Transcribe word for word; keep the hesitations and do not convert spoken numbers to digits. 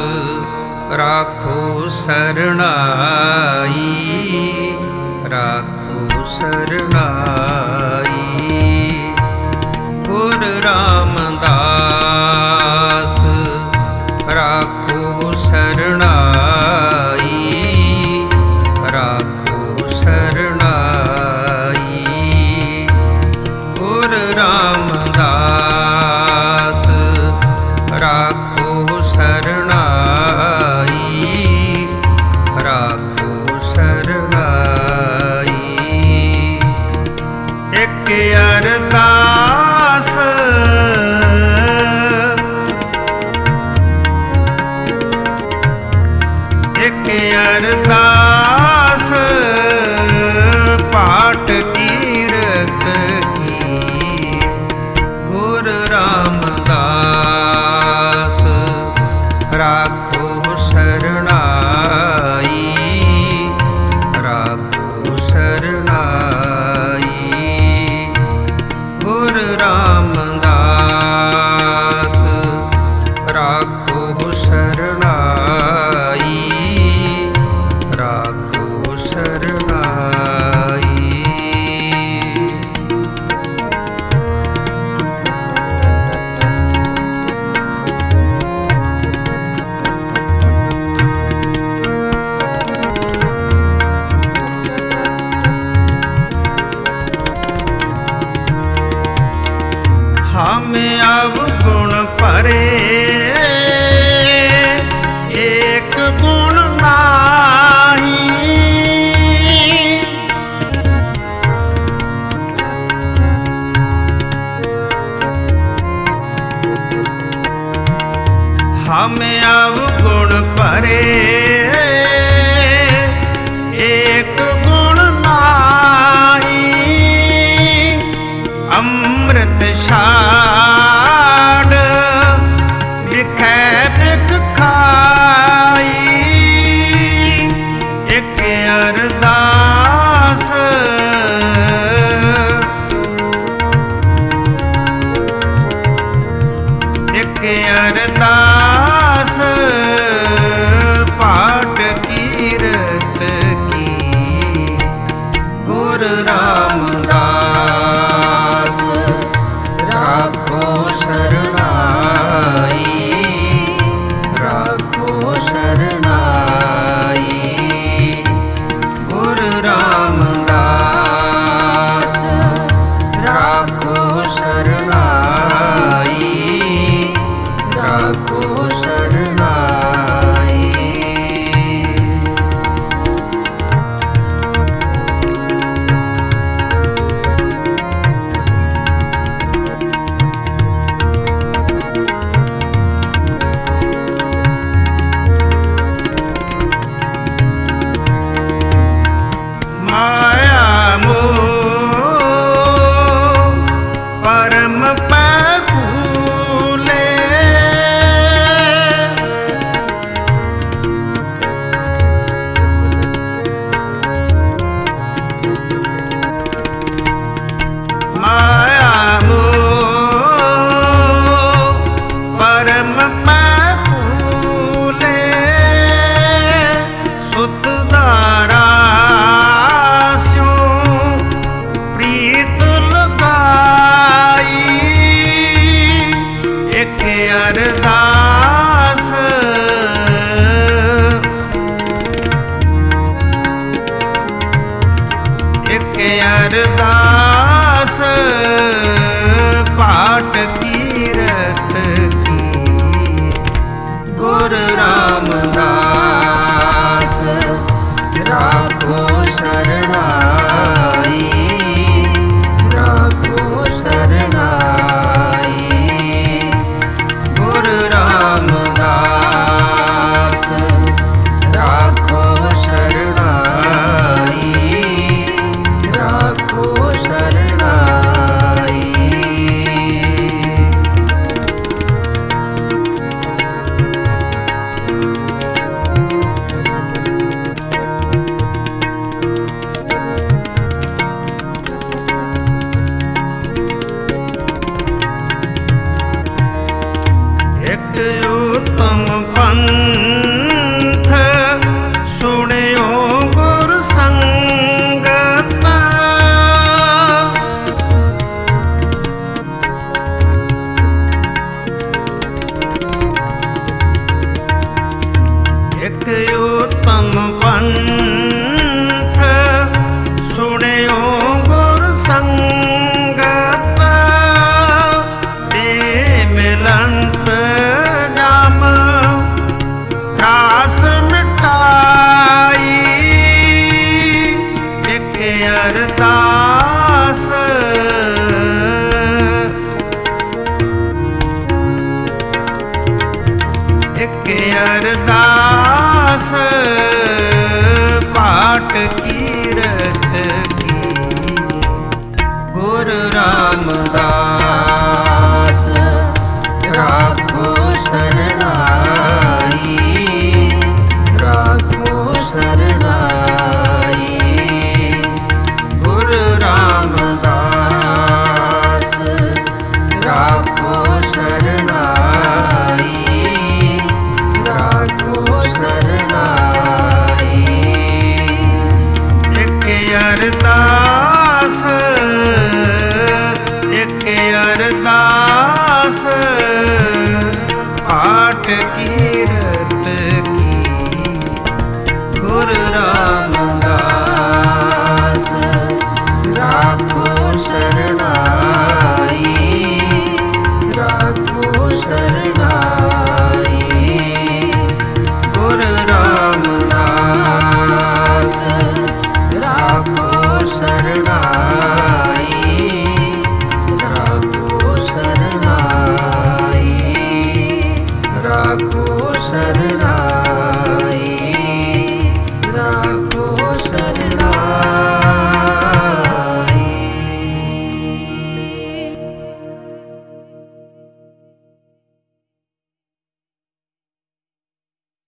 राखो सरनाई, राखो सरनाई। गुर रामदास राखो सरनाई, राखो सरनाई। गुर रामदास राखो सरनाई, राखो सरनाई। एक अरदास एक अरदास पाठ कीरत की। गुर रामदास राखो सरनाई, राखो सरनाई। गुर रामदास राखो सरनाई, राखो सरनाई। हमें अवगुण परे एक गुण नाही। हमें अवगुण परे एक गुण नाही। अमृत छाड़ बिखै बिख खाई। एक अरदास एक अरदास पाठ कीरत की। गुर रामदास राखो सरनाई, राखो सरनाई। गुर रामदास राखो सरनाई, राखो सरनाई। माया मोह परम भूले। माया मोह परम भूले। सुत दारा अरदास एक अरदास पाठ कीरत की। गुर रामदास एक उत्तम पंथ सुनियो गुर संगत दे मिलंत जाम त्रास मिटाई एक अरदास एक अरदास पाठ कीरत की गुरु रामदास।